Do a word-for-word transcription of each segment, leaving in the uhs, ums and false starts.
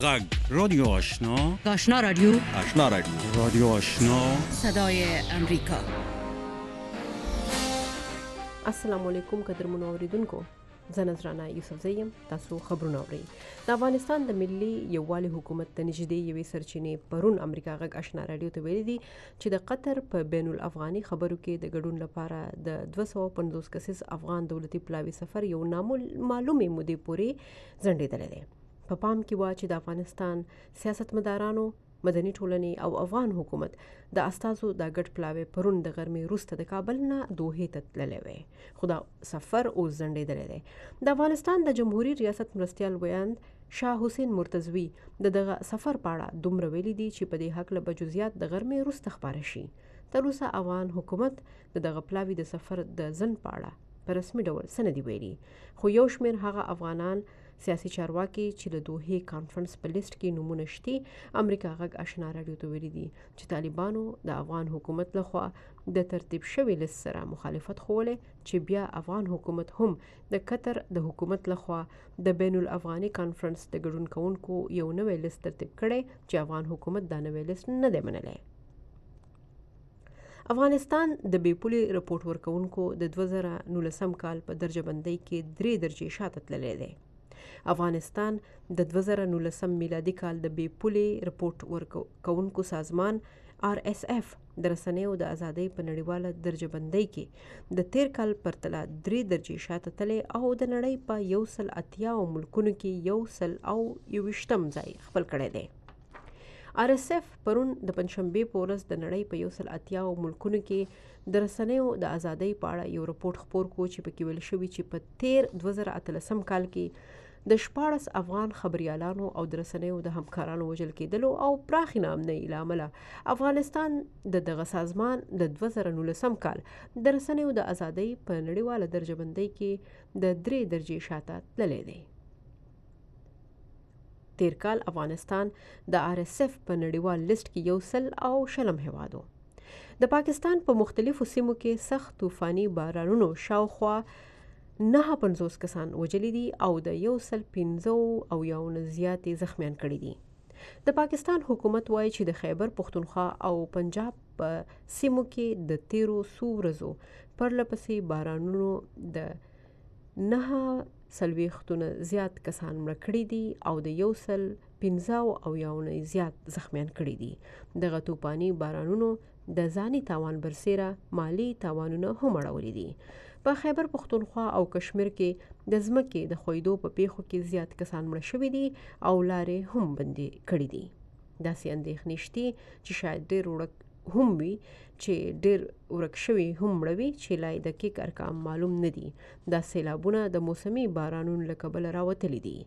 غږ رادیو آشنا آشنا رادیو آشنا رادیو رادیو آشنا صدای امریکا. السلام علیکم قدرمنو اوریدونکو، زه نذرانه یوسف زیم. تاسو خبرونه اورئ. د افغانستان د ملي یووالي حکومت د نږدې یوې سرچینې پرون امریکا غږ آشنا رادیو ته ویلي دي چې د قطر په بین الافغاني خبرو کې د ګډون لپاره د دوه سوه پنځوس کسیز افغان دولتي پلاوي سفر یو نامعلومې مودې پورې ځنډېدلی دی. په پام کې وا چې د افغانستان سیاستمدارانو، مدني ټولنې او افغان حکومت د استازو د ګډ پلاوي پرون د غرمې وروسته د کابل نه دوحې ته تللی وی، خو دا سفر اوس ځنډېدلی دی. د افغانستان د جمهوریت ریاست مرستیال ویاند شاه حسین مرتضوي د دغه سفر په اړه دومره ویلي دي چې په دې هکله به جزئیات د غرمې وروسته خپاره شي. تر اوسه افغان حکومت د دغه پلاوي د سفر د ځنډ په اړه په رسمي ډول څه نه دي ویلي، خو یو شمېر هغه افغانان سیاسي چارواکي چې د دوحې کانفرنس په لیست کې نومونه شتي امریکا غږ آشنا رادیو ته ویلي دي چې طالبانو د افغان حکومت لخوا د ترتیب شوي لیست سره مخالفت ښوولی، چې بیا افغان حکومت هم د قطر د حکومت لخوا د بین الافغاني کانفرنس د ګډون کوونکو یو نوی لیست ترتیب کړی چې افغان حکومت دا نوی لیست نه دی منلی. افغانستان د بې پولې رپورټ ورکوونکو د دوه زره نولسم کال په درجه بندۍ کې درې درجې شاته تللی دی. افغانستان د دوه زره نولسم میلادي کال د بې پولې رپورټ ورکوونکو سازمان آر اس اف د رسنیو د ازادۍ په نړیواله درجه بندۍ کې د تیر کال پرتله درې درجې شاته تللی او د نړۍ په یو سل اتیاو ملکونو کې یو سل او یوویشتم ځای خپل کړی دی. آر اس اف پرون د پنجشنبې په ورځ د نړۍ په یو سل اتیاو ملکونو کې د رسنیو د ازادۍ په اړه یو رپورټ خپور کو چې پکې ویل شوي چې په تیر دوه زره اتلسم کال کې د شپاړس افغان خبریالانو او د رسنیو د همکارانو وژل کېدلو او پراخې ناامنۍ له امله افغانستان د دغه سازمان د دوه زره نولسم کال د رسنیو د ازادۍ په نړیواله درجه بندۍ کې د درې درجې شاته تللی دی. تیر کال افغانستان د آر اس اف په نړیوال لیست کې یو سل او شلم هیواد و. د پاکستان په مختلفو سیمو کې سخت طوفاني بارانونو شاوخوا نهه پنځوس کسان وژلي دي او د یو سل پنځه او یو نه زیاتې زخمیان کړي دي. د پاکستان حکومت وایي چې د خیبر پختونخوا او پنجاب په سیمو کې د تیرو څو ورځو پرله پسې بارانونو د نهه څلوېښتونه زیات کسان مړه کړي دي او د یو سل پنځه او یو نه زیات زخمیان کړي دي. دغه طوفاني بارانونو د ځاني تاوان برسېره مالی تاوانونه هم اړولي دي. په خیبر پختونخوا او کشمیر کې د ځمکې د ښویدو په پیښو کې زیات کسان مړه شوي دي او لارې هم بندې کړي دي. داسې اندېښنې شتي چې شاید ډېر ورک هم وي چې ډېر ورک شوي هم مړه وي چې لا یې دقیق ارقام معلوم نه دي. دا سیلابونه د موسمي بارانونو له کبله راوتلي دي.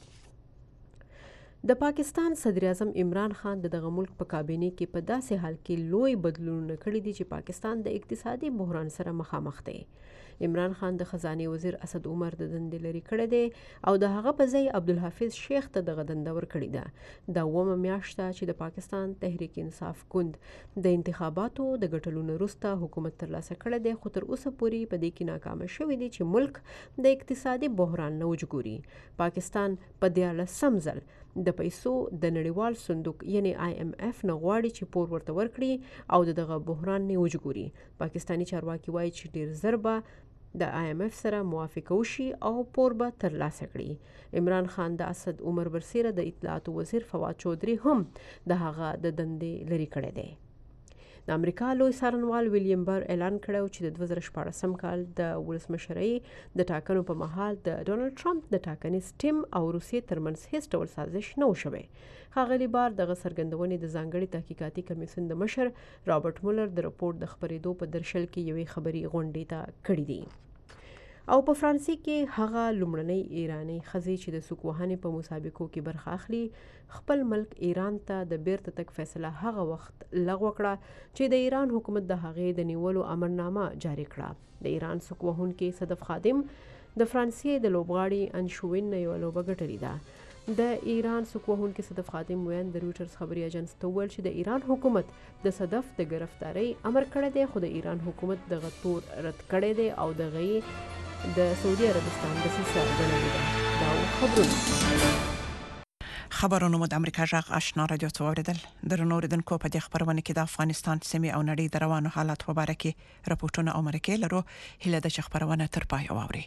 د پاکستان صدر اعظم عمران خان د دغه ملک په کابینه کې په داسې حال کې لوی بدلونونه کړي دي چې پاکستان د اقتصادي بحران سره مخامخ دی. عمران خان د خزانې وزیر اسد عمر د دندې لرې کړی دی او د هغه په ځای عبدالحافظ شیخ ته دغه دنده ورکړې ده. دا اوومه میاشت ده چې د پاکستان تحریک انصاف ګوند د انتخاباتو د ګټلو نه وروسته حکومت ترلاسه کړی دی، خو تر اوسه پورې په دې کې ناکامه شوی دی چې ملک د اقتصادي بحران نه وژغوري. پاکستان په دیارلسم ځل د پیسو د نړیوال صندوق یعنی آی ایم اف نه غواړي چې پور ورته ورکړي او د دغه بحران نه وژغوري. پاکستاني چارواکي وایي چې ډیر زر به د آی ایم اف سره موافقه وشي او پور به ترلاسه کړي. عمران خان د اسد عمر برسېره د اطلاعاتو وزیر فواد چودھری هم د هغه د دندې لرې کړی دی. د امریکا لوی څارنوال ویلیام بر اعلان کړی چې د دوه زره شپاړسم کال د ولسمشرۍ د ټاکنو په مهال د ډونالډ ټرمپ د ټاکنیز ټیم او روسیې ترمنځ هیڅ ډول سازش نه و شوی. ښاغلي بار دغه څرګندونې د ځانګړي تحقیقاتي کمیسیون د مشر رابرټ مولر د رپورټ د خپرېدو په درشل کې یوې خبري غونډې ته کړي دي. او په فرانسې کې هغه لومړنۍ ایرانۍ ښځې چې د سوک وهنې په مسابقو کې برخه اخلي خپل ملک ایران ته د بیرته تګ فیصله هغه وخت لغوه کړه چې د ایران حکومت د هغې د نیولو امرنامه جاري کړه. د ایران سوک وهونکي صدف خادم د فرانسې د لوبغاړي انشوین نه یوه لوبه ګټلې ده. د ایران سوک وهونکي صدف خادم ویاند د رویټرز خبري اژانس ته وویل چې د ایران حکومت د صدف د گرفتارۍ امر کړی دی، خو د ایران حکومت دغه تور رد کړی دی او دغه د سعودي عربستان دسیسه ګڼلې ده. دا خبرونه خبرونه مو د امریکا جغ آشنا رادیو څو اوریدل درنو اوریدونکو په دې خبرونه کې د افغانستان سیمې او نړۍ د روانو حالات په اړه کې راپورټونه او مرکې لرو هله د خبرونه تر پای اوري.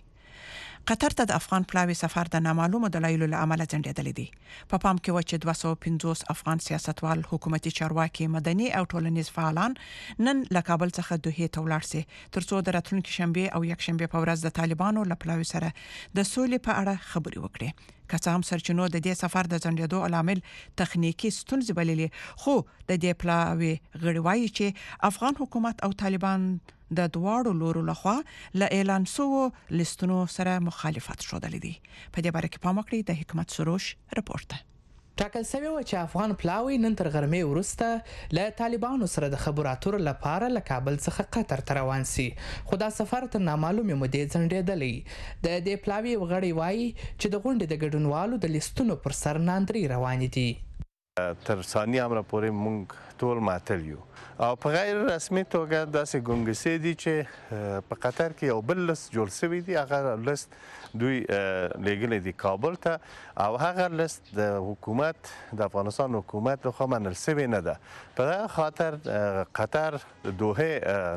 قطر ته د افغان پلاوی سفر د نامعلومو دلایلو له امله ځنډېدل دي. په پام کې و چې دوه سوه پنځوس افغان سیاستوال، حکومتي چارواکي، مدني او ټولنیز فعالان نن له کابل څخه دوحې ته ولاړ سي ترڅو د راتلونکي شنبه او یک شنبه په ورځ د طالبانو له پلاوی سره د سولې په اړه خبري وکړي. که څه هم سرچینو د دې سفر د ځنډېدو عوامل تخنیکی ستونزې بللې، خو د دې پلاوی غړي وایي چې افغان حکومت او طالبان د دواړو لورو لخوا له اعلان شوو لیستونو سره مخالفت شودل دي. په دې باره کې پام وکړئ. د حکمت سروش رپورټ. ټاکل شوی و چې افغان پلاوی نن تر غرمې وروسته له طالبانو سره د خبرو اترو لپاره له کابل څخه قطر ته روان سي، خو دا سفر تر نامعلومې مودې ځنډېدلی. د دې پلاوی غړي وایي چې د غونډې د ګډونوالو د لیستونو پر سر ناندري روان دي. تر ثاني امر پورې مونږ ټول ماتل یو او په غیر رسمي توګه داسې ګونګسې دي چې په قطر کې یو بل لست جوړ شوی دی. هغه لست دوی لېږلی دی کابل ته او هغه لست د حکومت د افغانستان حکومت لخوا منل شوی نه ده. په دغه خاطر قطر دوحې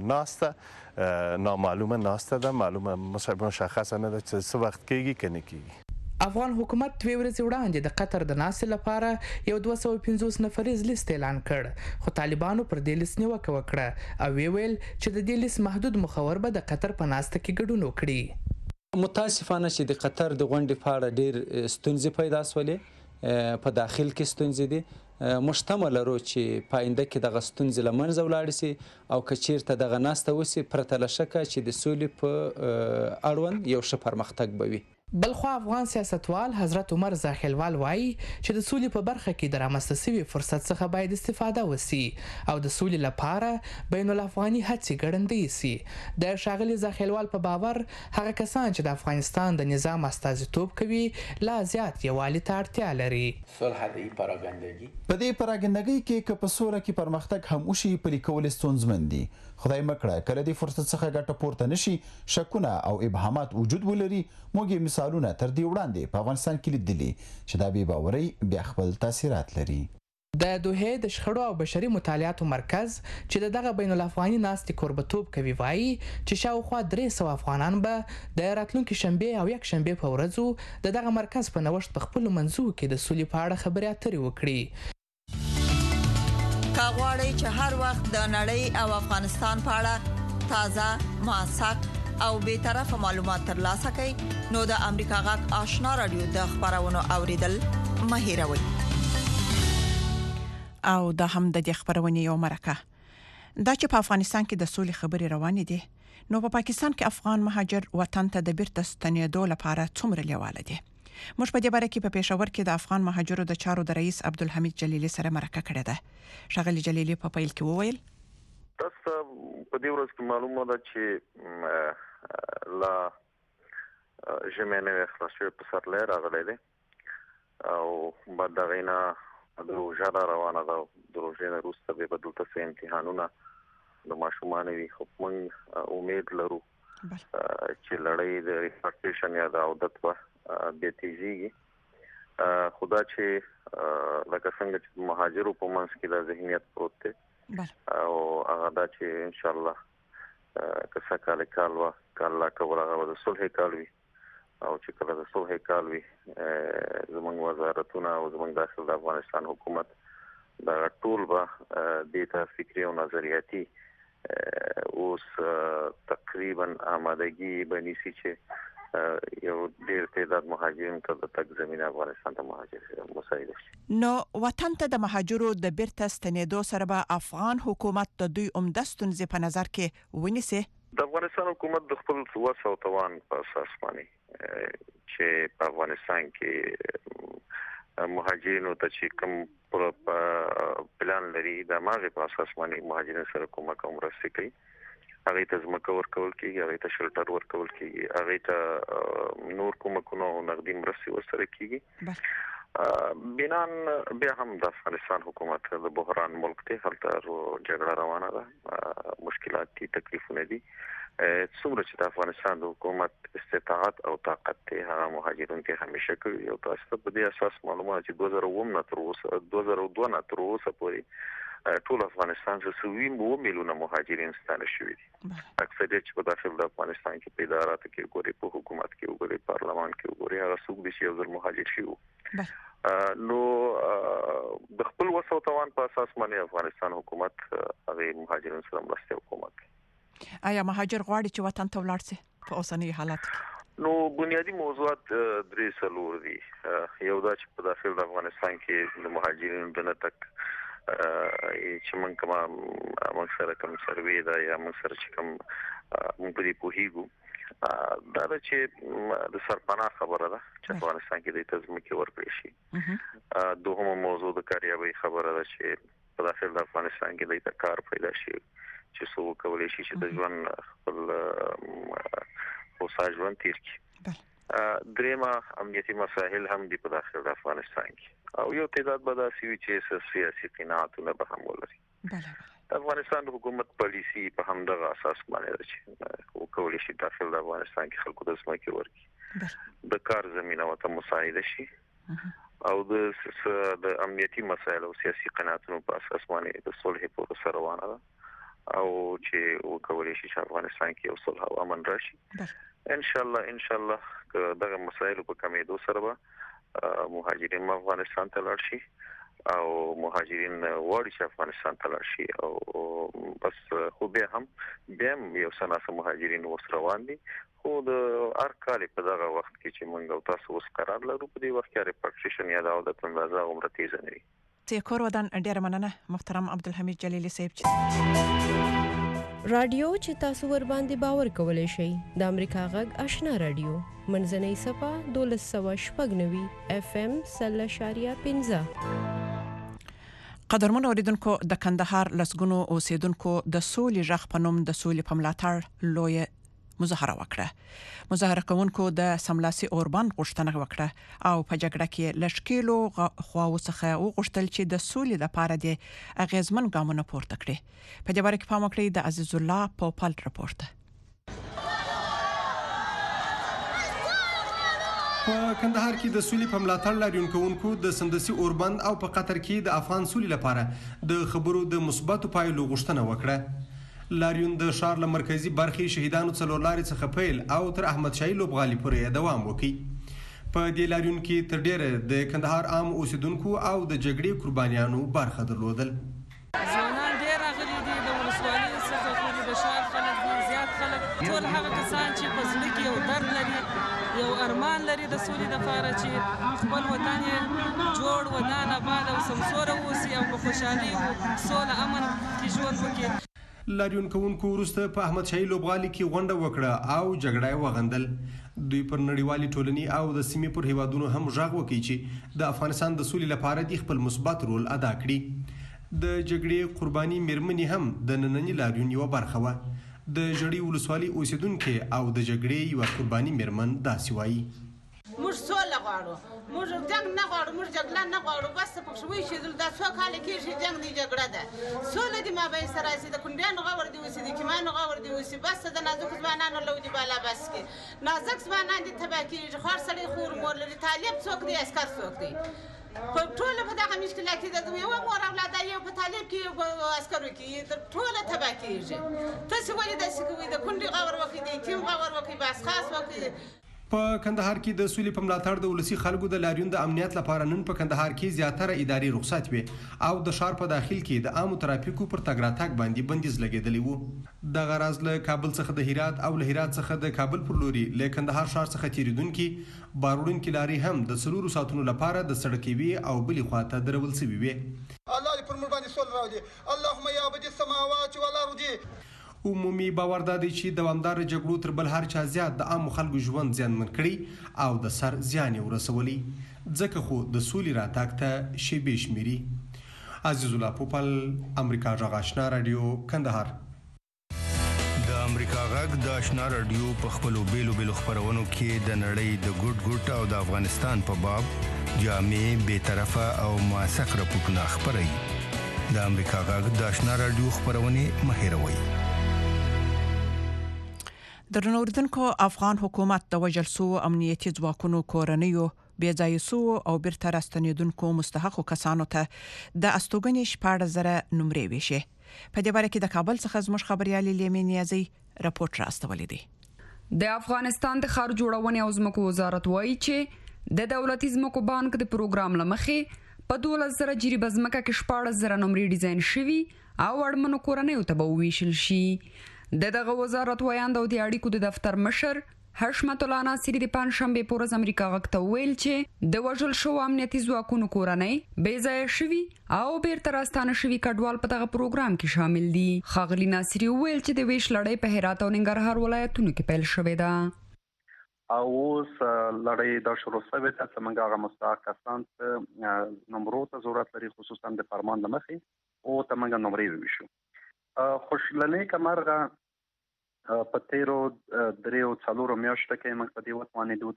ناسته نامعلومه ناسته ده، معلومه مشخصه نه ده چې څه وخت کېږي که نه کېږي. افغان حکومت دوه ورځې وړاندې د قطر د ناستې لپاره یو دوه سوه پنځوس نفریز لیست اعلان کړ، خو طالبانو پر دې لیست نیوکه وکړه او ویل چې د دې لیست محدود مخور به د قطر په ناسته کې ګډون وکړي. متاسفانه چې د قطر د غونډې په اړه ډېر ستونزې پیدا شولې، په داخل کې ستونزې دي. مشتمل لرو چې په آینده کې دغه ستونزې له منځه ولاړې سي او که چیرته دغه ناسته وسي پرته له شکه چې د سولې په اړوند یو ښه پرمختګ به وي. بلخوا افغان سیاستوال حضرت عمر زاخیلوال وایي چې د سولې په برخه کې د رامنځته شوي فرصت څخه باید استفاده وسي او د سولې لپاره بین الافغاني هڅې ګړندۍ سي. د ښاغلي زاخیلوال په باور هغه کسان چې د افغانستان د نظام استازیتوب کوي لا زیات یووالي ته اړتیا لري. صلح د پراګندګي په دې پراګندګۍ کې که په سوله کې پرمختګ هم وشي پلي کول ستونزمن دي. خدای مکړه کله دې فرصت څخه ګټه پورته نشي، شکونه او ابهامات وجود ولري. موږ مثالونه تر دې وړاندې په افغانستان کې لیدلي چې دا بې باورۍ بیا خپل تاثیرات لري. د دوحې د شخړو او بشري مطالعاتو مرکز چې د دغه بین الافغاني ناستې کوربتوب کوي وایي چې شاوخوا درې سوه افغانان به د راتلونکي شنبې او یک شنبې په ورځو د دغه مرکز په نوښت په خپلو منځو کې د سولې په اړه خبرې اترې وکړي. که غواړئ چې هر وخت د نړۍ او افغانستان په اړه تازه، موثق او بې طرفه معلومات ترلاسه کړئ نو د امریکا غږ آشنا رادیو د خبرونو اوریدل مه هېروئ. او دا هم د دې خبرونې یو مرکه دا چې په افغانستان کې د سولې خبرې روانې دي، نو په پاکستان کې افغان مهاجر وطن ته د بیرته ستنېدو لپاره څومره لیواله دي. موږ په دې باره کې په پېښور کې د افغان مهاجرو د چارو د رئیس عبدالحمید جلیلی سره مرکه کړې ده. ښاغلي جلیلی په پیل کې وویل تاسو په دې ورځ کې معلومه ده چې لا ژمنه خلاصې په سر لري راغلي دي او بعد دا غینا د روزه روانه ده. د روزې نه وروسته به بدلته سي امتحانونه د ماشومان وي، خو موږ امید لرو چې لړۍ د ریپارټیشن یا د عودت په د تیزیږي. خدا چې لکه څنګه چې مهاجرو په منځ کې د ذهنیت پروت دی او هغه دا چې ان شاء الله که څه کال کال وا کال کول هغه د صلح کال وي او چې کله د صلح کال وي زموږ وزارتونه او زموږ داخل د افغانستان حکومت دا ټول به د ته فکري او نظریاتي اوس تقریبا آمادګي بنيسي چې یو ډېر تعداد مهاجرین ته د تګ زمينه افغانستان ته مهاجر مساعد شي. نو وطن ته د مهاجرو د بیرته ستنېدو سره به افغان حکومت د دوی عمده ستونزې په نظر کې ونیسي. د افغانستان حکومت د خپل وس او توان په اساس باندې چې په افغانستان کې مهاجرینو ته چې کوم پلان لري د ماغه په اساس باندې مهاجرین سره کومه کوم مرسته کوي. هغه ته ځمکه ورکول کیږي، هغه ته شلټر ورکول کیږي، هغه ته نور کومکونه او نقدي مرستې ورسره کیږي. بنان بیا هم د افغانستان حکومت د بحران ملک ته هلته جګړه روانه ده، مشکلات دي، تکلیفونه دي، څومره چې د افغانستان د حکومت استطاعت او طاقت ته هغه مهاجرون ته همیشه کوي او تاسو ته په دې اساس معلومات چې دوه زره اووه نه تر اوسه دوه زره دوه نه تر اوسه پورې ټول افغانستان څخه سوي مو میلیونه مهاجرین ستانه شوي دي اکثریت چې په داخل د افغانستان کې په اداراتو کې ګوري په حکومت کې وګوري پارلمان کې وګوري هغه څوک دي چې یو ځل مهاجر شي نو د خپل وسو توان په اساس باندې افغانستان حکومت هغه مهاجرین سره مرسته حکومت آیا مهاجر غواړي چې وطن ته ولاړ شي په اوسنۍ حالت کې؟ نو بنیادی موضوعات درې څلور دي. یو دا چې په داخل د افغانستان کې د مهاجرینو د نتک چې موږ کوم موږ سره کوم سروې دا یا موږ سره چې کوم موږ په دې پوهیږو دا چې د سرپناه خبره ده چې افغانستان کې د تضمین کې ورکړي شي. دوهمه موضوع د کاریابي خبره ده چې په داخل د افغانستان کې د کار پیدا شي چې څو کولای شي چې د ژوند خپل اوسه ژوند تیر کړي. درېما امنیتي مسایل هم دی په داخل د افغانستان کې او یو تعداد به داسې وي چې سیاسي قناعتونه به هم ولري. د افغانستان حکومت پالیسی په همدغه اساس باندې ده چې وکولای شي داخل د افغانستان کې خلکو د ځمکې ورکړي د کار زمينه ورته مساعده شي او د د امنیتي مسایل او سیاسي قناعتونو په اساس باندې د صلح پروسه روانه ده او چې وکولای شي چې افغانستان کې یو صلح او امن راشي. ان شاء الله ان شاء الله دغه مسایل په کمیدو سره به مهاجرین افغانستان ته لاړ شي او مهاجرین وړي چې افغانستان ته لاړ شي او بس خو به هم بهم یو سناسه مهاجرین وس روان دي خو د هر کال په دغه وخت کې چې موږ او تاسو اوس قرار لرو په دې وخت کې ریپارټیشن یا د عودت اندازه عمر تیز نه وي. تیکور ودان ډیر مننه محترم عبدالحمید جلیلی صاحب چې رادیو چې تاسو ور باندې باور کولای شئ د امریکا غږ آشنا رادیو منځنۍ صفه دولس سوه شپږ نوي اف ام سل اشاریه پنځه. قدرمن اوریدونکو د کندهار لسګونو اوسیدونکو د سولې ژغ په نوم د سولې په ملاتړ لوی مظاهره وکړه. مظاهره کوونکو د سملاسي اوربان غوښتنه وکړه او په جګړه کې لشکېلو خواو څخه وغوښتل چې د سولې لپاره د اغیزمن ګامونه پورته کړي. په دې باره کې پام وکړئ د عزیز الله پوپل رپورت. په کندهار کې د سولې په ملاتړ لاریون کوونکو د سمدسي اوربند او په قطر کې د افغان سولې لپاره د خبرو د مثبتو پایلو غوښتنه وکړه. لاریون د ښار له مرکزي برخې شهیدانو څلور لارې څخه پیل او تر احمد شاهي لوبغالي پورې دوام وکړي. په دې لاریون کې تر ډیره د کندهار عام اوسیدونکو او د جګړې قربانیانو برخه درلودل. ځوانان ډیر راغلي دي د ولسوالۍ څخه خو د ښار خلک دي زیات خلک ټول هغه کسان چې په زړه کې یو درد لري یو ارمان لري د سولې لپاره چې خپل وطن یې جوړ ودان آباد او سمسوره اوسي او په خوشحالۍ او سوله امن کې ژوند وکړي. لاریون کوونکو وروسته په احمد شاهي لوبغالي کې غونډه وکړه او جګړه یې وغندل. دوی پر نړیوالې ټولنې او د سیمې پر هیوادونو هم غږ وکړي چې د افغانستان د سولې لپاره د خپل مثبت رول ادا کړي. د جګړې قرباني میرمنې هم د ننني لاریون یوه برخه وه. د ژړۍ ولسوالۍ اوسیدونکي او د جګړې یوه قرباني میرمن داسې وایي: موږ سوله غواړو، موږ جنګ نه غواړو، موږ جګړه نه غواړو. بس پکښې وایي دا څو کاله کېږي جنګ دی جګړه ده. سوله دې مابین سره راسي، د کونډیانو غور دې اوسي، د کیمانو غور دې اوسي. بس د نازکو ځوانانو لو دې بالا بس کې نازک ځوانان دې تباه کېږي. خوار سړی خور مور لري، طالب څوک دی، عسکر څوک دی. په ټوله په دغه مشکلات کې د یوه مور اولاد یو په طالب کې یو په عسکرو کې ټوله تباه کېږي. تاسې ولې داسې کوئ؟ د کونډې غور وکړئ، د یتیم غور وکړئ، بس خاص وکړئ. په کندهار کې د سولې په ملاتړ د ولسی خلکو د لاریون د امنیت لپاره نن په کندهار کې زیاتره اداري رخصت وي او د ښار په داخل کې د عامو ترافیکو پر تګ راتګ باندې بندیز لګېدلی وو. د غراز له کابل څخه د هرات او له هرات څخه د کابل پر لوري له کندهار ښار څخه تیریدونکي باروړونکي لارې هم د څلورو ساعتونو لپاره د سړکې وي او بلې خواته درول سوي وي. الله دې پر موږ باندې سول راوړي، اللهم یا بدیع السماوات والارض. عمومي باور دا دی چې دوامدار جګړو تر بل هر چا زیات د عامو خلکو ژوند زیانمن کړي او د سر زیان یې ورسولی، ځکه خو د سولې راتګ ته شیبې شمیري. عزیز الله پوپل، امریکا غږ آشنا رادیو، کندهار. د امریکا غږ د آشنا رادیو په خپلو بیلو بیلو خپرونو کې د نړۍ د ګوټ ګوټ او د افغانستان په باب جامع، بیطرفه او موثق راپورټونه خپروي. د امریکا غږ د آشنا رادیو خپرونې مه هېروئ. درنو اوریدونکو افغان حکومت د وژل سو امنیتي ځواکونو کورنیو بې ځای سو او بیرته راستنیدونکو مستحقو کسانو ته د استوګنې شپږ زره نمرې ویشي. په دې باره کې د کابل څخه زموږ خبريالي لیمې نیازي راپورټ راستولې دي. د افغانستان د ښار جوړونې او ځمکو وزارت وایي چې د دولتي ځمکو بانک د پروګرام لمخې په دولس زره جریبه ځمکه کې شپږ زره نمرې ډیزاین شوي او اړمنو کورنیو ته به وویشل شي. د دغه وزارت وایاند او د اړیکو د دفتر مشر حشمت الله ناصری د پنځشنبه په ورځ امریکا غږ ته ویل چې د وژل شو امنیتي ځواکونو کورنۍ بې ځای شوي او بیرته راستانه شوي کډوال په دغه پروګرام کې شامل دي. ښاغلي ناصری ویل چې د ویش لړۍ په هرات او ننګرهار ولایتونو کې پیل شوې ده او اوس لړۍ د شروع شوې ده چې موږ هغه مستحق کسان ته نمبرو ته ضرورت لري خصوصا د فرمان لمخې او ته موږ نمرې ویشو. خوشلنې کمرغه په تیرو دریو څلورو میاشتو کې موږ په دې وتوانېدو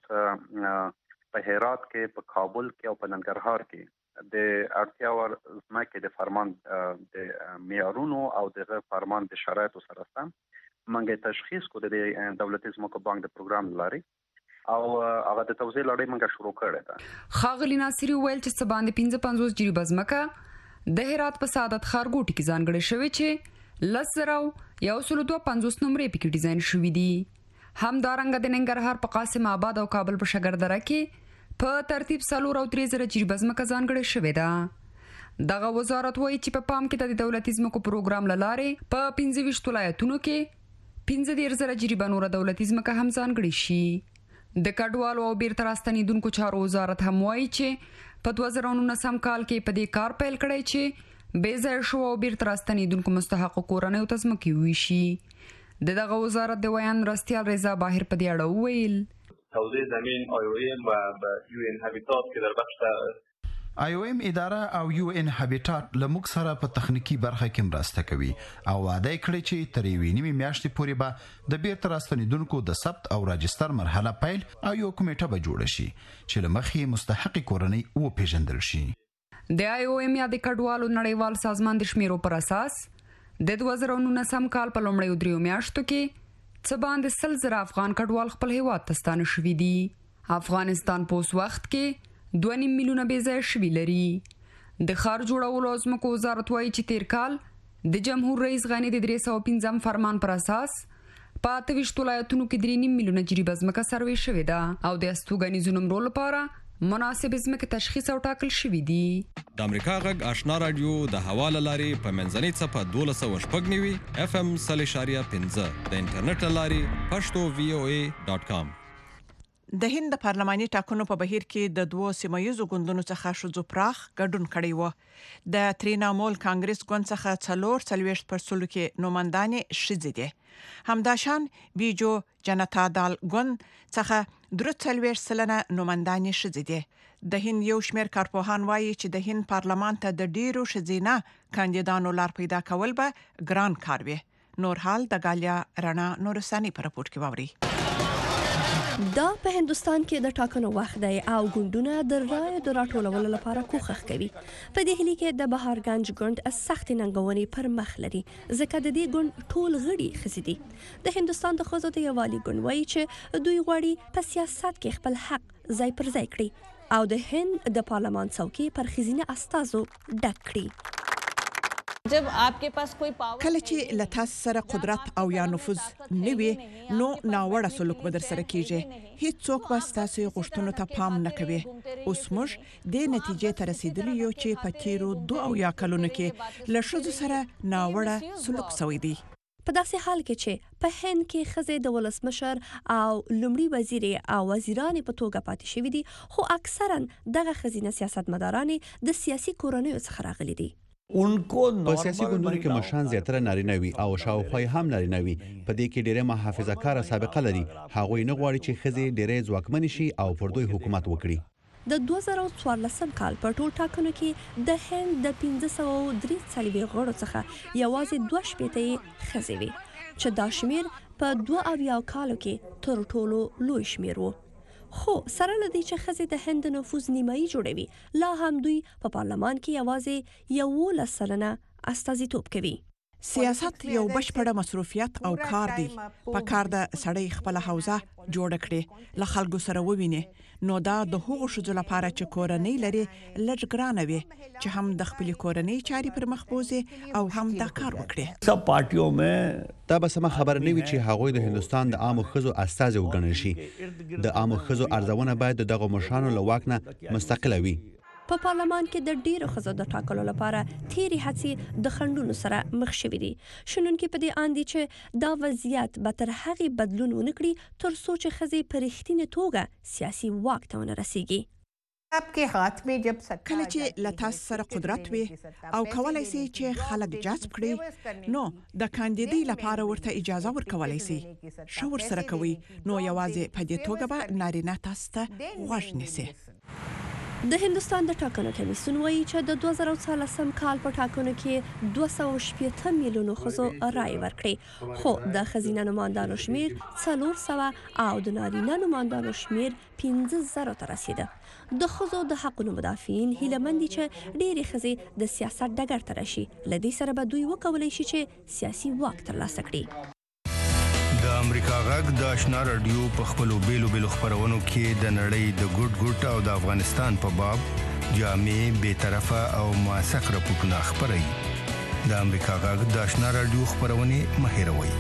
چې په هرات کې په کابل کې او په ننګرهار کې د اړتیا ور ځمکې د فرمان د معیارونو او د فرمان د شرایطو سره سم موږ تشخیص کړو د دولتي ځمکو بانک د پروګرام لري او هغه د توزیع لړۍ موږ شروع کړې ده. ښاغلي ناصری ویل چې سباندې پنځه پنځوس جریبه ځمکه د هرات په سعادت ښار ګوټي کې ځانګړې شوې چې لسراو یو سلو دوه پنځوس نمرې پکې ډیزاین شوې دي. همدارنګه د ننګرهار په قاسم آباد او کابل په شګردره کې په ترتیب څلور او درې زره جریبه ځمکه ځانګړې شوې ده. دغه وزارت وایي چې په پام کې د دولتي ځمکو پروګرام له لارې په پنځه ویشت ولایتونو کې پنځه دېرش زره جریبه نوره دولتي ځمکه هم ځانګړې شي. د کډوالو او بیرته راستنیدونکو چارو وزارت هم وایي چې په دوه زره نولسم کال کې په دې کار پیل کړی چې بې ځای شو او بیرته راستنیدونکو مستحقو کورنیو ته ځمکې وویشي. د دغه وزارت د ویان مرستیال رضا باهر په دې اړه وویل توزیع زمین آی او ایم و یو ان هابیتات که در بخش آی او ایم اداره او یو ان هابیتات لموږ سره په تخنیکی برخه کې مرسته کوي او وعده کړی چې تر یوې نیمې میاشتې پورې به د بیرته راستنیدونکو د ثبت او راجستر مرحله پیل او یو کمیټه به جوړه شي چې له مخې مستحق کورنۍ وپیژندل شي. د آی او ایم یا د کډوالو نړیوال سازمان د شمیرو پر اساس د دوه زره نولسم کال په لومړیو دریو میاشتو کې څه باندې سل زره افغان کډوال خپل هیواد ته ستانه شوي دي. افغانستان په اوس وخت کې دوه نیم میلیونه بې ځایه شوي لري. د ښار جوړولو او ځمکو وزارت وایي چې تیر کال د جمهور رئیس غني د درې سوه پنځم فرمان پر اساس په اته ویشت ولایتونو کې درې نیم میلیونه جریبه ځمکه سروې شوې ده او د استوګنیزو نمرو لپاره مناسب ځمکې تشخیص او ټاکل شوي دي. د امریکا غږ آشنا رادیو د حواله لارې په منځنۍ څپه دولس سوه شپږ نوي اف ام سل اشاریه پنځه د انټرنیټ له لارې پښتو وی او ای ډاټ کام. د هند د پارلماني ټاکنو په بهیر کې د دوو سیمایي ګوندونو څخه شذو پراخ ګډون کړی و. د ترینامول کانګرس ګوند څخه څلور څلوېښت پر سلو کې نوماندانې ښځې دي. همداشان بیجو جنتا دال ګوند څخه درې څلوېښت سلنه نوماندانې ښځې دي. د هند یو شمېر کارپوهان وایي چې د هند پارلمان ته د ډیرو ښځینه کاندیدانو لار پیدا کول به ګران کار وي. نور حال د غالیا رڼا نورستاني په راپور کې واوري. دا په هندستان کې د ټاکنو وخت دی او ګوندونه د رایو د راټولولو لپاره کوښښ کوي. په دهلی کې د بهارګنج ګوند سخت ننګونې پر مخ لري ځکه د دې ګوند ټول غړي ښځې دي. د هندستان د ښځو د یووالي ګوند وایي چې دوی غواړي په سیاست کې خپل حق ځای پر ځای کړي او د هند د پارلمان څوکۍ پر ښځینه استازو ډک کړي. जब आपके पास कोई power کله چې لتاس سره قدرت او یا نفوذ نه وي نو ناوړه سلوک به در سره کیږي. هیڅ څوک به ستاسو غوښتنو ته پام نه کوي. اوس موږ د نتیجې ته رسیدلی یو چې په تیرو دوه او یا کلونو کې له ښځو سره ناوړه سلوک شوی دی. په داسې حال کې چې په هند کې ښځې د ولسمشر او لومړي وزیر او وزیرانې په توګه پاتې شوي دي خو اکثرا دغه ښځینه سیاستمدارانې د سیاسي کورنیو څخه راغلي دي. په سیاسي ګوندونو کې مشران زیاتره نارینه وي او شاوخوا هم نارینه وي. په دې کې ډېره محافظه کاره سابقه لري. هغوی نه غواړي چې ښځې ډېرې ځواکمنې شي او پر دوی حکومت وکړي. د دوه زره څوارلسم کال په ټول ټاکنو کې د هند د پنځه سوه درې څلوېښت غړو څخه یوازې دوه شپېته یې ښځې وې چې دا شمېر په دوه اویا کالو کې تر ټولو لوی شمېر و. خو سره لدی چې ښځې د هند نفوذ نیمایي جوړوي لا هم دوی په پارلمان کې یوازې یولس سلنه استازیتوب کوي. سیاست یو بشپړه مصروفیت او کار دی. په کار د سړی خپل حوزه جوړ کړي، له خلکو سره وویني، نو دا د هغو ښځو لپاره چې کورنۍ لري لږ ګرانه وي چې هم د خپلې کورنۍ چارې پر مخ بوزي او هم دا کار وکړي. سب پارټیو مې دا به سم خبر نه وي چې هغوی د هندستان د عامو ښځو استازي وګڼل شي. د عامو ښځو ارزونه باید د دغو مشرانو له واک نه مستقله وي. په پارلمان کې د ډیرو ښځو د ټاکلو لپاره تیری هڅې د خنډونو سره مخ شوې دي. شنونکي په دې اند دي چې دا وضعیت به تر هغې بدلون ونه کړي تر څو چې ښځې په رښتینې توګه سیاسي واک ته ونه رسیږي. کله چې له تاسو سره قدرت وي او کولای شي چې خلک جذب کړي، نو د کاندیدۍ لپاره ورته اجازه ورکولای شي. ښه ورسره کوي، نو یوازې په دې توګه به نارینه تاسو ته غوږ نیسي. د هندستان د ټاکنو کمیسیون وایي چې د دوه زره څوارلسم کال په ټاکنو کې دوه سوه شپېته میلیونو ښځو رایې ورکړې، خو د ښځینه نمایندانو شمیر څلور سوه او د نارینه نمایندانو شمیر پنځه زرو ته رسیده. د ښځو د حقونو مدافعین هیله مند دي چې ډېرې ښځې د سیاست ډګر ته راشي، له دې سره به دوی وکولی شي چې سیاسي واک ترلاسه کړي. د امریکا غږ د آشنا رادیو په خپلو بیلو بیلو خپرونو کې د نړۍ د ګډ ګډ او د افغانستان په باب جامع، بیطرفه او موثق راپورټونه خپروي. د امریکا غږ د آشنا رادیو خپرونې مه هېروئ.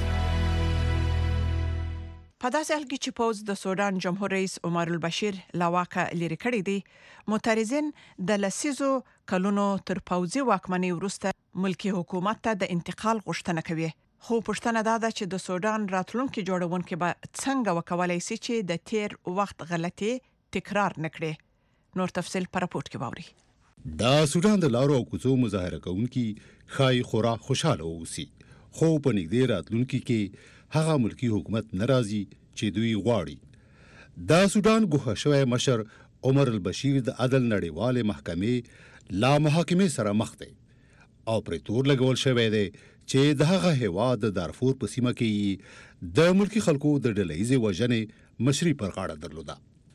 په داسې حال کې چې پوځ د سودان جمهور رئیس عمر البشیر له واکه لرې کړی دی، معترضین د لسیزو کلونو تر پوځي واکمنۍ وروسته ملکي حکومت ته د انتقال غوښتنه کوي. خو پوښتنه دا ده چې د سودان راتلونکي جوړونکي به څنګه وکولای شي چې د تیر وخت غلطي تکرار نکړي. نور تفصیل په راپورټ کې واوري. د سودان د لارو او کوڅو مظاهره کوونکي خای خورا خوشاله اوسي، خو په نږدې راتلونکي کې هغه ملکی حکومت ناراضي چې دوی غواړي. د سودان ګوښه شوی مشر عمر البشیر د عدل نړیوالې محکمې لا محاکمې سره مخ دی او پرې تور لګول شوی دی چې د هغه هیواد د دارفور په سیمه کې د ملکی خلکو د ډلهیزې وژنې مشري پر غاړه درلوده.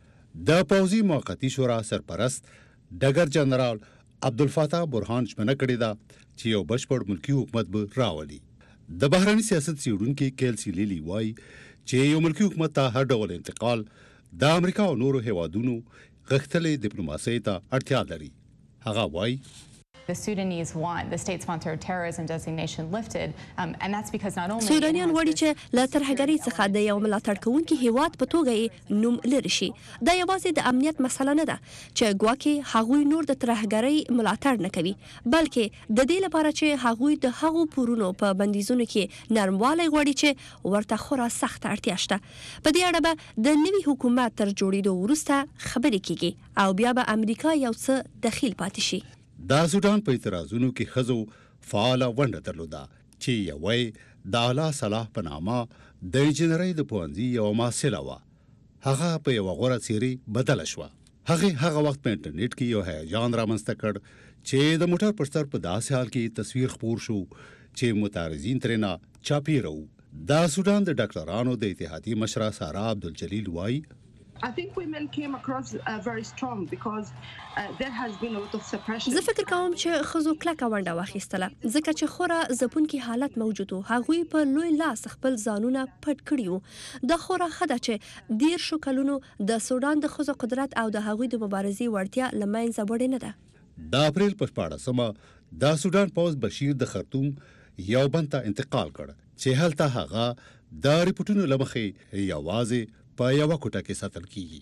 د پوځي موقتي شورا سرپرست ډګر جنرال عبدالفتاح برهان ژمنه کړې ده چې یو بشپړ ملکی حکومت به راولي. د بهرني سیاست څېړونکي کیلسي لیلی وایي چې یو ملکی حکومت ته هر ډول انتقال د امریکا او نورو هیوادونو غښتلې ډیپلوماسۍ ته اړتیا لري. هغه وایي The Sudanese want the state-sponsored terrorism designation lifted, um, and that's because not only سودانیان غواړي چې له ترهګرۍ څخه د یو ملاتړ کوونکي هیواد په توګه یې نوم لرې شي. دا یوازې د امنیت مسله نه ده چې ګواکې هغوی نور د ترهګرۍ ملاتړ نه کوي، بلکې د دې لپاره چې هغوی د هغو پورونو په بندیزونو کې نرموالی غواړي چې ورته خورا سخت اړتیا شته. په دې اړه به د نوي حکومت تر جوړېدو وروسته خبرې کیږي او بیا به امریکا یو څه دخیل پاتې شي. د سودان په اعتراضونو کې ښځو فعاله ونډه درلوده چې یوه د اعلی صلاح په نامه د انجینرۍ د پوهنځي یوه محصله وه. هغه په یوه غوره څیرې بدله شوه. هغې هغه وخت په انټرنیټ کې یو هیجان رامنځته کړ چې د موټر پر سر په داسې حال کې تصویر خپور شو چې معترضین ترېنه چاپېره وو. د سودان د ډاکټرانو د اتحادیې مشره سارا عبدالجلیل وایي I think women came across uh, very strong because uh, there has been a lot of suppression. زه فکر کوم چې ښځو کلکه ونډه واخیستله ځکه چې خورا ځپونکي حالت موجود و. هغوی په لوی لاس خپل ځانونه پټ کړي وو. دا خورا ښه ده چې دېرشو کلونو د سودان د ښځو قدرت او د هغوی د مبارزې وړتیا له منځه وړې نه ده. د اپریل په شپاړسمه د سودان پوځ بشیر د خرطوم یو بند ته انتقال کړ چې هلته هغه د ریپورټونو له مخې یوازې په یوه کوټه کې ساتل کیږي.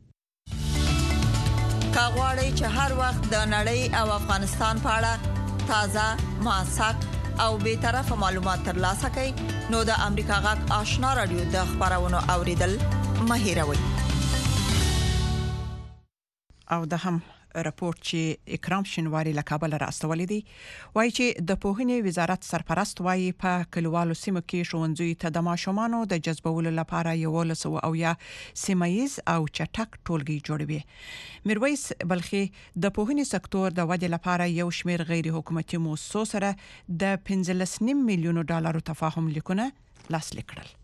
کا غواړئ چې هر وخت د نړۍ او افغانستان په اړه تازه، موثق او بیطرفه معلومات ترلاسه کړئ، نو د امریکا غږ آشنا رادیو د خبرونو اوریدل مه هېروئ. او د هم راپورټ چې اکرام شینواری له کابل را استولې دي وایي چې د پوهنې وزارت سرپرست وایي په کلیوالو سیمو کې ښوونځیو ته د ماشومانو د جذبولو لپاره یولس او یا سیمایز او چټک ټولګي جوړوي. میرویس بلخي د پوهنې سکتور د ودې لپاره یو شمېر غیر حکومتي موسسو سره د پنځلس نیم میلیونو ډالرو تفاهم لیکونه لاسلیک کړل.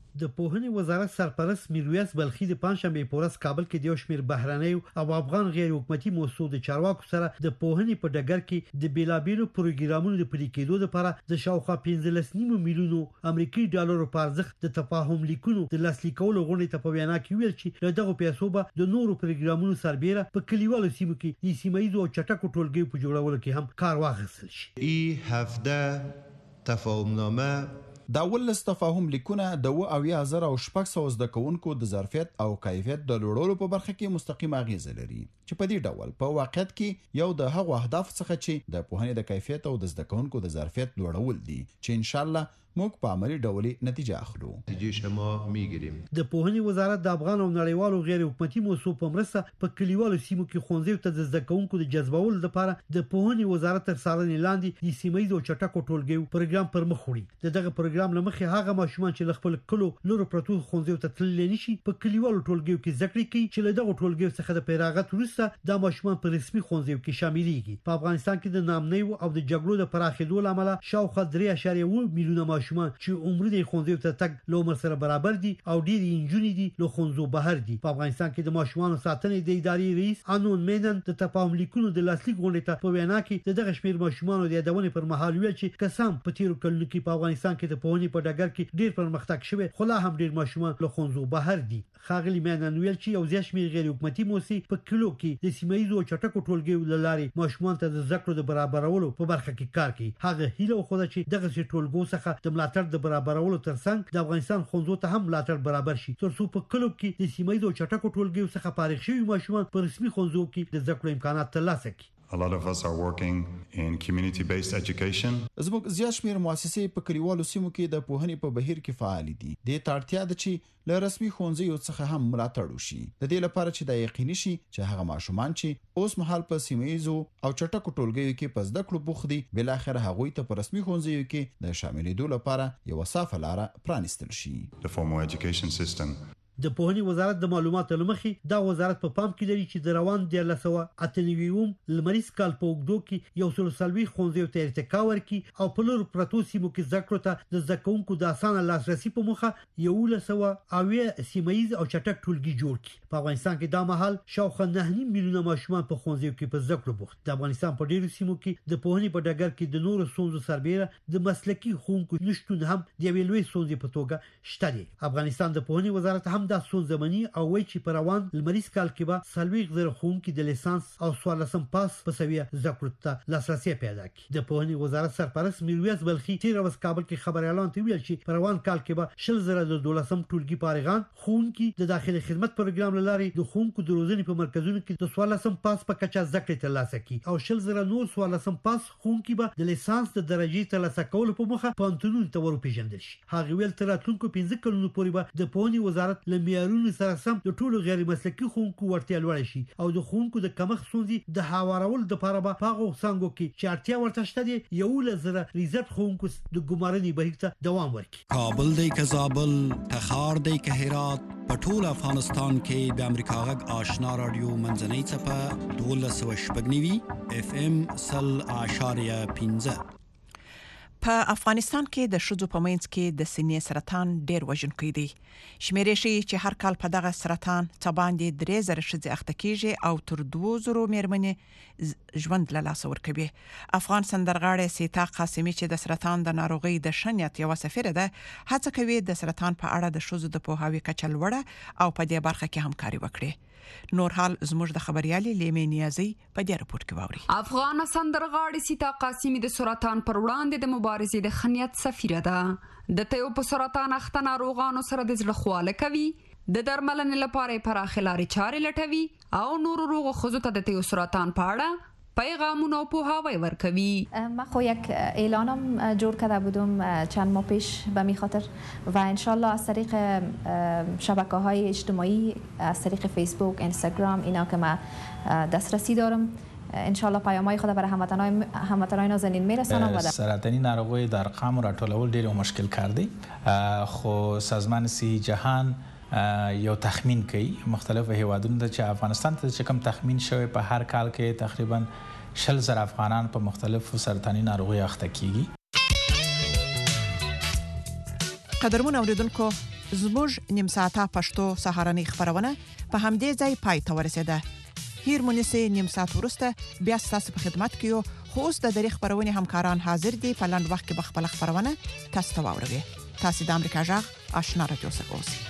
د پوهنې وزارت سرپرست میرویس بلخي د پنځشنبه په ورځ کابل کې د یو شمېر بهرنۍ او افغان غیر حکومتي موسسو د چارواکو سره د پوهنې په ډګر کې د بیلابیلو پروګرامونو د پلي کېدو لپاره د شاوخوا پنځلس نیم میلیونو امریکایي ډالرو په ارزښت د تفاهم لیکونو د لاسلیک کولو غونډې ته په وینا کې ویل چې له دغه پیسو به د نورو پروګرامونو سربېره په کلیوالو سیمو کې د سیمایي او چټکو ټولګیو په جوړولو کې هم کار واخیستل شي. ای هفته تفاهم نامه دا ولس تفاهم لیکونه د و او یا زر او شپږ سو زده کوونکو د ظرفیت او کیفیت د لوړولو په برخه کې مستقیم اغیزه لري چې په دې ډول په واقعیت کې یو د هغو اهداف څخه چې د پوهنې د کیفیت او د زده کوونکو د ظرفیت لوړول دي چې ان شاء الله موږ په عملي ډول نتیجه اخلو. نتیجه شما میگیریم. د پوهنې وزارت د افغان او نړیوالو غیر حکومتي موسسو په مرسته په کلیوالو سیمو کې ښوونځیو ته د زده کوونکو د جذبولو لپاره د پوهنې وزارت تر څارنې لاندې د سیمایي او چټکو ټولګیو پروګرام پر مخ وړي. دغه پروګرام لمخې هغه ماشومان چې له خپل کلو لورو پرتو ښوونځیو ته تللی نشي په کلیوالو ټولګیو کې زده کړې کوي چې له دغه ټولګیو څخه د فراغت وروسته دا ماشومان په رسمي ښوونځیو کې شاملېږي. په افغانستان کې د نامنۍ او د جګړو د پراخېدو لامل شاوخوا درې اعشاریه اووه میلیونه ماشومان چې عمر د ښوونځیو ته تګ له عمر سره برابر دي او ډېری نجونې دي له ښوونځو بهر دي. په افغانستان کې د ماشومانو ساتنې د ادارې رئیس انون مینن د تفاهم لیکونو د لاسلیک غونډې ته په وینا کې د دغه شمېر ماشومانو د یادونې پر مهال ویل چې قسم په تیرو کلونو کې په افغانستان کې د پوهنې په ډګر کې ډېر پرمختګ شوی خو لا هم ډېر ماشومان له ښوونځو بهر دي. ښاغلي مینن ویل چې یو ځای شمېر غیر حکومتي موسسې په کلو کې د سیمایي او چټکو ټولګیو له لارې ماشومان ته د زده کړو د برابرولو په برخه کې کار کوي. هغه هیله وښوده چې دغه ټولګو څخه د ملاتړ د برابرولو ترڅنګ د افغانستان ښوونځو ته هم ملاتړ برابر شي ترڅو په کلو کې د سیمایي او چټکو ټولګیو څخه فارغ شوي ماشومان په رسمي ښوونځو کې د زده کړو امکانات ترلاسه کړي. A lot of us are working in community-based education. زموږ زیات شمېر مؤسسې په کلیوالو سیمو کې د پوهنې په بهیر کې فعال دي. د تړتیا د چې له رسمي ښوونځیو څخه هم ملاتړ وشي د دې لپاره چې دا یقیني شي چې هغه ماشومان چې اوس مهال په سیمایي او چټکو ټولګیو کې په زده کړو بوخت دي بل اخر هغوی ته په رسمي ښوونځیو کې د شاملېدو لپاره یو صافه لار پرانیستل شي. The formal education system. د پوهنې وزارت د معلوماتو لمخې دا وزارت په پام کې لري چې د روان دیارلس سوه اته نوي لمریز کال په اوږدو کې یو سل څلوېښت ښوونځیو ته ارتقا ورکړي او په لورو پرتو سیمو کې زده کړو ته د زده کوونکو د اسانه لاسرسي په موخه یولس سوه اویا سیمایي او چټک ټولګي جوړ کړي. په افغانستان کې دا مهال شاوخوا نهه نیم میلیونه ماشومان په ښوونځیو کې په زده کړو بوخت. د افغانستان په ډېرو سیمو کې د پوهنې په ډګر کې د نورو ستونزو سربېره د مسلکي ښوونکو نشتون هم د یوې لویې ستونزې په توګه شته دی. افغانستان د پوهنې وزارت هم دا ستونزه مني او وایي چې په روان لمریز کال کې به څلوېښت زره ښوونکي د لیسانس او څوارلسم پاس په سویه زده کړو ته لاسرسی پیدا کړي. د پوهنې وزارت سرپرست میرویس بلخي تېره ورځ کابل کې خبریالانو ته ویل چې په روان کال کې به شل زره د دولسم ټولګي فارغان ښوونکي د داخلي خدمت پروګرام له لارې د ښوونکو د روزنې په مرکزونو کې د څوارلسم پاس په کچه زده کړې ترلاسه کړي او شل زره نور څوارلسم پاس ښوونکي به د لیسانس د درجې ترلاسه کولو په موخه پوهنتونونو ته وروپېژندل شي. هغه ویل تر راتلونکو پنځه کلونو پورې به د پوهنې وزارت له معیارونو سره سم د ټولو غیر مسلکي ښوونکو وړتیا لوړه شي او د ښوونکو د کمښت ستونزې د هوارولو دپاره به په هغو څانګو کې چې اړتیا ورته شته دی یولس زره ریزرټ ښوونکو د ګمارنې بهیر ته دوام ورکړي. کابل دی که زابل، تخار دی که هرات، په ټول افغانستان کې د امریکا غږ آشنا رادیو منځنۍ څپه دولس سوه شپږ نوي اف ام سل اعشاریه پنځه. په افغانستان کې د ښځو په منځ کې د سینې سرطان ډېر وژونکی دی. شمیرې ښیي چې هر کال په دغه سرطان څه باندې درې زره ښځې اخته کیږي او تر دوه زرو مېرمنې ژوند له لاسه ورکوي. افغان سندرغاړې سیتا قاسمي چې د سرطان د ناروغۍ د ښه نیت یوه سفیره ده هڅه کوي د سرطان په اړه د ښځو د پوهاوي کچه لوړه او په دې برخه کې همکاري وکړي. نور حال زموږ د خبريالي لیمې نیازي په دې راپور کې واوري. افغان سندرغاړې سیتا قاسمي د سرطان پر وړاندې د مبارزې د خنیت سفیره ده. د تیو په سرطان اخته ناروغانو سره د زړه خواله کوي، د درملنې لپاره پراخه لارې چارې لټوي او نور روغ ښځو ته د تیو سرطان په اړه پیغامونه و پوهاوی ورکوي. من خو یک اعلانم جور کرده بودم چند ماه پیش به می خاطر و انشالله از طریق شبکه های اجتماعی از طریق فیسبوک، اینستاگرام اینا که من دسترسی دارم انشالله پیام‌های خود برای هموطنان هموطنان نازنین میرسانم. و سرطانی ناروغی در ارقام راټولول ډیر مشکل کار دی، خو سازمان صحی جهان یو تخمین کوي مختلف هیوادونو ته چې افغانستان ته چې کوم تخمین شوی په هر کال کې تقریبا شل زره افغانان په مختلفو سرطاني ناروغیو اخته کیږي. قدرمن اوریدونکو زموږ نیم ساعته پښتو سهارنۍ خبرونه په همدې ځای پای ته ورسیده. هیر مونږه نیم ساعت ورسته بیا ستاسو په خدمت کې یو. خو اوس د دری خبرونه همکاران حاضر دي په لاند وخت کې بخپل خبرونه تاسو ته واوروي. تاسو د امریکا جغ آشنا رادیو څخه اوسئ.